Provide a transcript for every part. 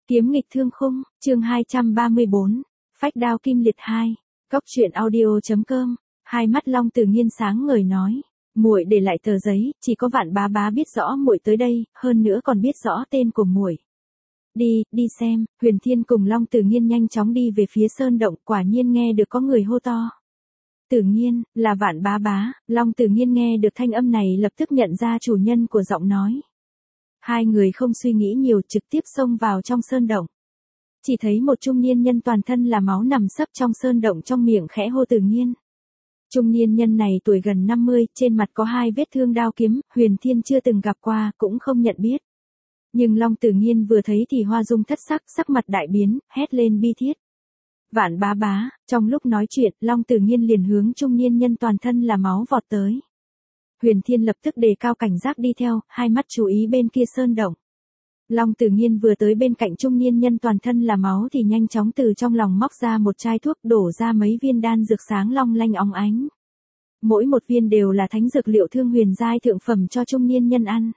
Kiếm nghịch thương khung, chương 234, phách đao kim liệt 2, Cốc truyện audio.com, hai mắt Long Tử Nghiên sáng ngời nói, muội để lại tờ giấy, chỉ có Vạn Bá Bá biết rõ muội tới đây, hơn nữa còn biết rõ tên của muội. Đi xem. Huyền Thiên cùng Long Tử Nghiên nhanh chóng đi về phía sơn động, quả nhiên nghe được có người hô to. Tử Nghiên, là Vạn Bá Bá. Long Tử Nghiên nghe được thanh âm này lập tức nhận ra chủ nhân của giọng nói. Hai người không suy nghĩ nhiều, trực tiếp xông vào trong sơn động. Chỉ thấy một trung niên nhân toàn thân là máu nằm sấp trong sơn động, trong miệng khẽ hô Tử Nghiên. Trung niên nhân này tuổi gần 50, trên mặt có hai vết thương đao kiếm, Huyền Thiên chưa từng gặp qua, cũng không nhận biết. Nhưng Long Tử Nghiên vừa thấy thì hoa dung thất sắc, sắc mặt đại biến, hét lên bi thiết. Vạn Bá Bá. Trong lúc nói chuyện, Long Tử Nghiên liền hướng trung niên nhân toàn thân là máu vọt tới. Huyền Thiên lập tức đề cao cảnh giác đi theo, hai mắt chú ý bên kia sơn động. Long Tử Nghiên vừa tới bên cạnh trung niên nhân toàn thân là máu thì nhanh chóng từ trong lòng móc ra một chai thuốc, đổ ra mấy viên đan dược sáng long lanh óng ánh. Mỗi một viên đều là thánh dược liệu thương huyền giai thượng phẩm cho trung niên nhân ăn.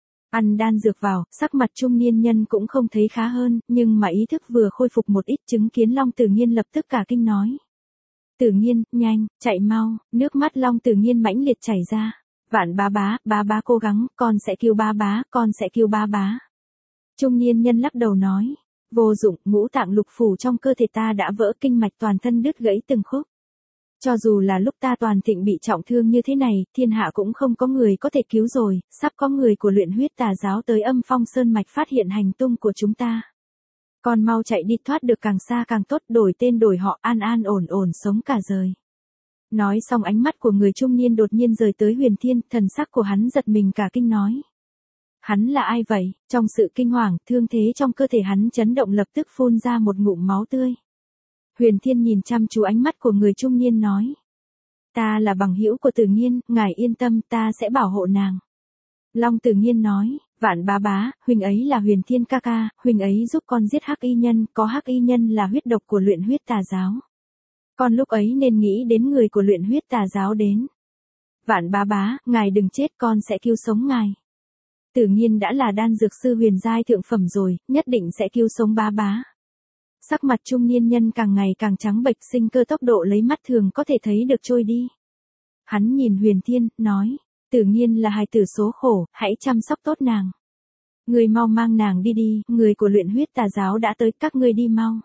Ăn đan dược vào, sắc mặt trung niên nhân cũng không thấy khá hơn, nhưng mà ý thức vừa khôi phục một ít, chứng kiến Long Tử Nghiên lập tức cả kinh nói. Tử Nghiên, nhanh, chạy mau. Nước mắt Long Tử Nghiên mãnh liệt chảy ra. Vạn Bá Bá cố gắng, con sẽ cứu Bá Bá, con sẽ cứu Bá Bá. Trung niên nhân lắc đầu nói, vô dụng, ngũ tạng lục phủ trong cơ thể ta đã vỡ, kinh mạch toàn thân đứt gãy từng khúc. Cho dù là lúc ta toàn thịnh bị trọng thương như thế này, thiên hạ cũng không có người có thể cứu rồi, sắp có người của luyện huyết tà giáo tới Âm Phong Sơn Mạch phát hiện hành tung của chúng ta. Con mau chạy đi, thoát được càng xa càng tốt, đổi tên đổi họ, an an ổn ổn sống cả đời. Nói xong ánh mắt của người trung niên đột nhiên rời tới Huyền Thiên, thần sắc của hắn giật mình cả kinh nói. Hắn là ai vậy? Trong sự kinh hoàng, thương thế trong cơ thể hắn chấn động lập tức phun ra một ngụm máu tươi. Huyền Thiên nhìn chăm chú ánh mắt của người trung niên nói. Ta là bằng hữu của Tử Nghiên, ngài yên tâm, ta sẽ bảo hộ nàng. Long Tử Nghiên nói, Vạn Bá Bá, huynh ấy là Huyền Thiên ca ca, huynh ấy giúp con giết hắc y nhân, có hắc y nhân là huyết độc của luyện huyết tà giáo. Con lúc ấy nên nghĩ đến người của luyện huyết tà giáo đến. Vạn Bá Bá, ngài đừng chết, con sẽ cứu sống ngài. Tử Nghiên đã là đan dược sư huyền giai thượng phẩm rồi, nhất định sẽ cứu sống Bá Bá. Sắc mặt trung niên nhân càng ngày càng trắng bệch, sinh cơ tốc độ lấy mắt thường có thể thấy được trôi đi. Hắn nhìn Huyền Thiên, nói, Tử Nghiên là hài tử số khổ, hãy chăm sóc tốt nàng. Người mau mang nàng đi, người của luyện huyết tà giáo đã tới, các ngươi đi mau.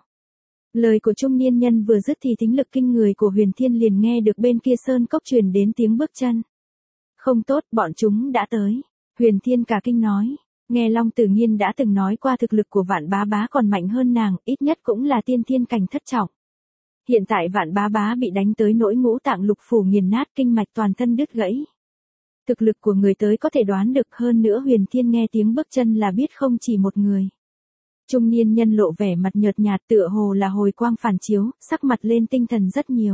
Lời của trung niên nhân vừa dứt thì thính lực kinh người của Huyền Thiên liền nghe được bên kia sơn cốc truyền đến tiếng bước chân. Không tốt, bọn chúng đã tới. Huyền Thiên cả kinh nói, nghe Long Tử Nghiên đã từng nói qua thực lực của Vạn Bá Bá còn mạnh hơn nàng, ít nhất cũng là tiên thiên cảnh thất trọng. Hiện tại Vạn Bá Bá bị đánh tới nỗi ngũ tạng lục phủ nghiền nát, kinh mạch toàn thân đứt gãy. Thực lực của người tới có thể đoán được, hơn nữa Huyền Thiên nghe tiếng bước chân là biết không chỉ một người. Trung niên nhân lộ vẻ mặt nhợt nhạt, tựa hồ là hồi quang phản chiếu, sắc mặt lên tinh thần rất nhiều.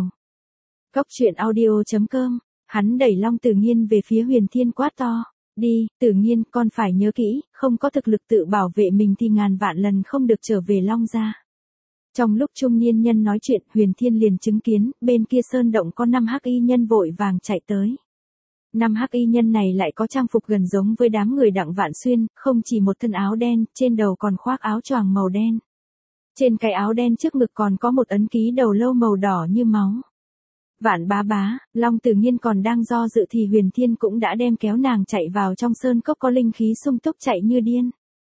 Cốc truyện audio.com, hắn đẩy Long Tử Nghiên về phía Huyền Thiên quát to. Đi, Tử Nghiên, con phải nhớ kỹ, không có thực lực tự bảo vệ mình thì ngàn vạn lần không được trở về Long gia. Trong lúc trung niên nhân nói chuyện, Huyền Thiên liền chứng kiến, bên kia sơn động có 5 hắc y nhân vội vàng chạy tới. 5 hắc y nhân này lại có trang phục gần giống với đám người Đặng Vạn Xuyên, không chỉ một thân áo đen, trên đầu còn khoác áo choàng màu đen. Trên cái áo đen trước ngực còn có một ấn ký đầu lâu màu đỏ như máu. Vạn Bá Bá, Long Tử Nghiên còn đang do dự thì Huyền Thiên cũng đã đem kéo nàng chạy vào trong sơn cốc có linh khí sung túc, chạy như điên.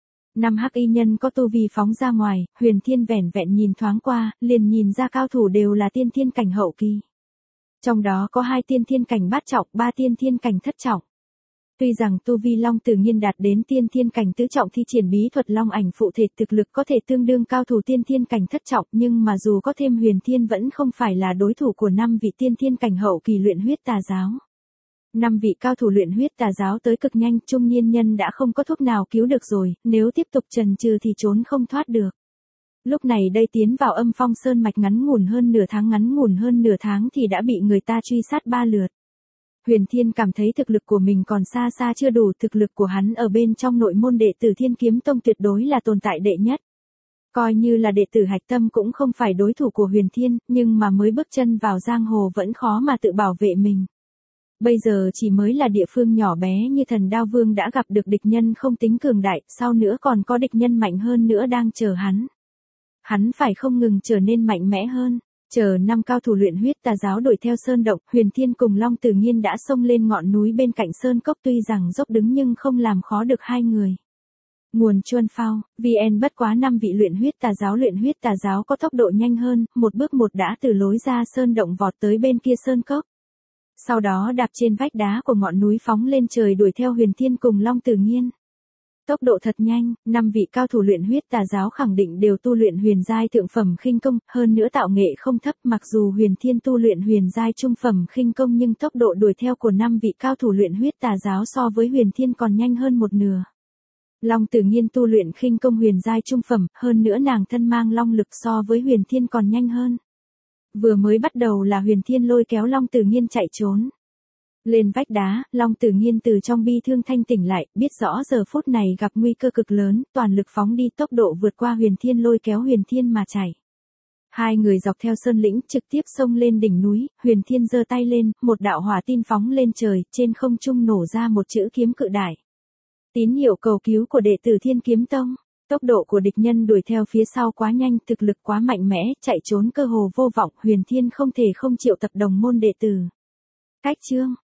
5 hắc y nhân có tu vi phóng ra ngoài, Huyền Thiên vẻn vẹn nhìn thoáng qua, liền nhìn ra cao thủ đều là tiên thiên cảnh hậu kỳ. Trong đó có 2 tiên thiên cảnh bát trọng, 3 tiên thiên cảnh thất trọng. Tuy rằng tu vi Long Tử Nghiên đạt đến tiên thiên cảnh tứ trọng thi triển bí thuật Long Ảnh phụ thể, thực lực có thể tương đương cao thủ tiên thiên cảnh thất trọng, nhưng mà dù có thêm Huyền Thiên vẫn không phải là đối thủ của 5 vị tiên thiên cảnh hậu kỳ luyện huyết tà giáo. 5 vị cao thủ luyện huyết tà giáo tới cực nhanh, trung niên nhân đã không có thuốc nào cứu được rồi, nếu tiếp tục chần chừ thì trốn không thoát được. Lúc này đây tiến vào Âm Phong Sơn Mạch ngắn ngủn hơn nửa tháng thì đã bị người ta truy sát 3 lượt. Huyền Thiên cảm thấy thực lực của mình còn xa xa chưa đủ, thực lực của hắn ở bên trong nội môn đệ tử Thiên Kiếm Tông tuyệt đối là tồn tại đệ nhất. Coi như là đệ tử hạch tâm cũng không phải đối thủ của Huyền Thiên, nhưng mà mới bước chân vào giang hồ vẫn khó mà tự bảo vệ mình. Bây giờ chỉ mới là địa phương nhỏ bé như Thần Đao Vương đã gặp được địch nhân không tính cường đại, sau nữa còn có địch nhân mạnh hơn nữa đang chờ hắn. Hắn phải không ngừng trở nên mạnh mẽ hơn. Chờ 5 cao thủ luyện huyết tà giáo đuổi theo sơn động, Huyền Thiên cùng Long Tử Nghiên đã xông lên ngọn núi bên cạnh sơn cốc, tuy rằng dốc đứng nhưng không làm khó được hai người. Nguồn Chuan Phao, VN bất quá 5 vị luyện huyết tà giáo có tốc độ nhanh hơn, một bước một đã từ lối ra sơn động vọt tới bên kia sơn cốc. Sau đó đạp trên vách đá của ngọn núi phóng lên trời đuổi theo Huyền Thiên cùng Long Tử Nghiên. Tốc độ thật nhanh, 5 vị cao thủ luyện huyết tà giáo khẳng định đều tu luyện huyền giai thượng phẩm khinh công, hơn nữa tạo nghệ không thấp, mặc dù Huyền Thiên tu luyện huyền giai trung phẩm khinh công nhưng tốc độ đuổi theo của 5 vị cao thủ luyện huyết tà giáo so với Huyền Thiên còn nhanh hơn một nửa. Long Tử Nghiên tu luyện khinh công huyền giai trung phẩm, hơn nữa nàng thân mang long lực so với Huyền Thiên còn nhanh hơn. Vừa mới bắt đầu là Huyền Thiên lôi kéo Long Tử Nghiên chạy trốn. Lên vách đá, Long Tử Nghiên từ trong bi thương thanh tỉnh lại, biết rõ giờ phút này gặp nguy cơ cực lớn, toàn lực phóng đi, tốc độ vượt qua Huyền Thiên lôi kéo Huyền Thiên mà chạy. Hai người dọc theo sơn lĩnh trực tiếp xông lên đỉnh núi, Huyền Thiên giơ tay lên, một đạo hỏa tin phóng lên trời, trên không trung nổ ra một chữ kiếm cự đại. Tín hiệu cầu cứu của đệ tử Thiên Kiếm Tông. Tốc độ của địch nhân đuổi theo phía sau quá nhanh, thực lực quá mạnh mẽ, chạy trốn cơ hồ vô vọng, Huyền Thiên không thể không triệu tập đồng môn đệ tử. Cách chương